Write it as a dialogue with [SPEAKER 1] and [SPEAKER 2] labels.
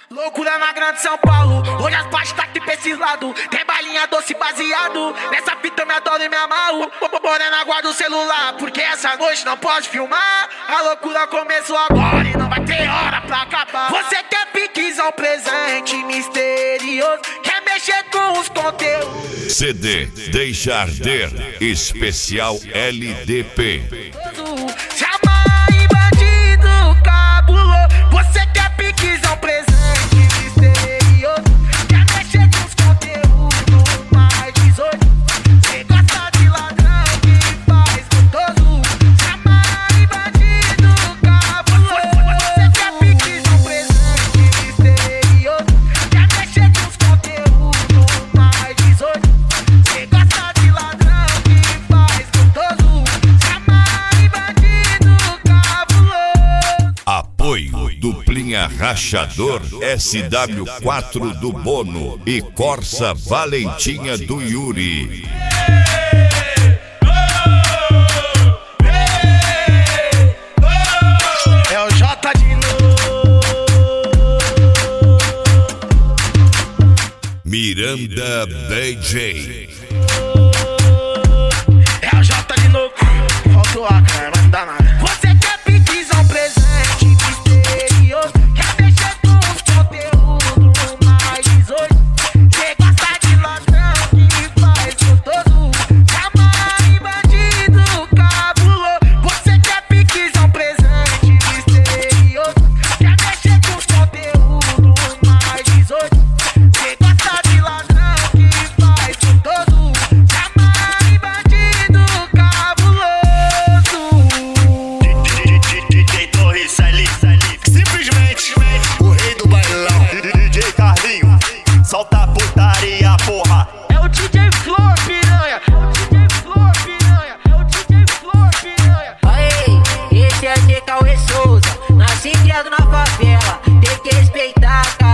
[SPEAKER 1] Loucura na grande São Paulo, hoje as partes tá aqui pra esses lados. Tem balinha doce baseado, nessa fita eu me adoro e me amarro. Morena guarda o celular, porque essa noite não pode filmar. A loucura começou agora e não vai ter hora pra acabar. Você quer piquezão presente misterioso, quer mexer com os conteúdos.
[SPEAKER 2] CD Deixa Arder, especial LDP.
[SPEAKER 1] Se amarra em bandido cabuloso, você quer piquezão presente misterioso, quer mexer com os conteúdos mais 18. Você gosta de ladrão que faz gostoso. Se amarra em bandido cabuloso, você quer piquezão presente misterioso, quer mexer com os conteúdos mais 18. Você gosta de ladrão que faz gostoso. Se amarra em bandido cabuloso.
[SPEAKER 2] Apoio Duplinha Rachador, SW4 do Bono e Corsa Valentinha do Yuri.
[SPEAKER 1] É o J de novo.
[SPEAKER 2] Miranda BJ.
[SPEAKER 1] É o J de novo. Faltou a cara, mas não dá nada. Você quer piquezão presente misterioso, quer mexer com os conteúdos mais 18. Você gosta de ladrão que faz gostoso. Se amarra em bandido cabuloso, você quer piquezão presente misterioso, quer mexer com os conteúdos mais 18. Você gosta de ladrão que faz gostoso. Se amarra em bandido cabuloso.
[SPEAKER 3] DJ Torres, simplesmente o rei do bailão. DJ Carlinho, solta a putaria, porra.
[SPEAKER 1] É o DJ Flor, piranha. É o DJ Flor, piranha. É o DJ Flor, piranha.
[SPEAKER 4] Aê, esse é o Cauê Souza, nasci e criado na favela, tem que respeitar.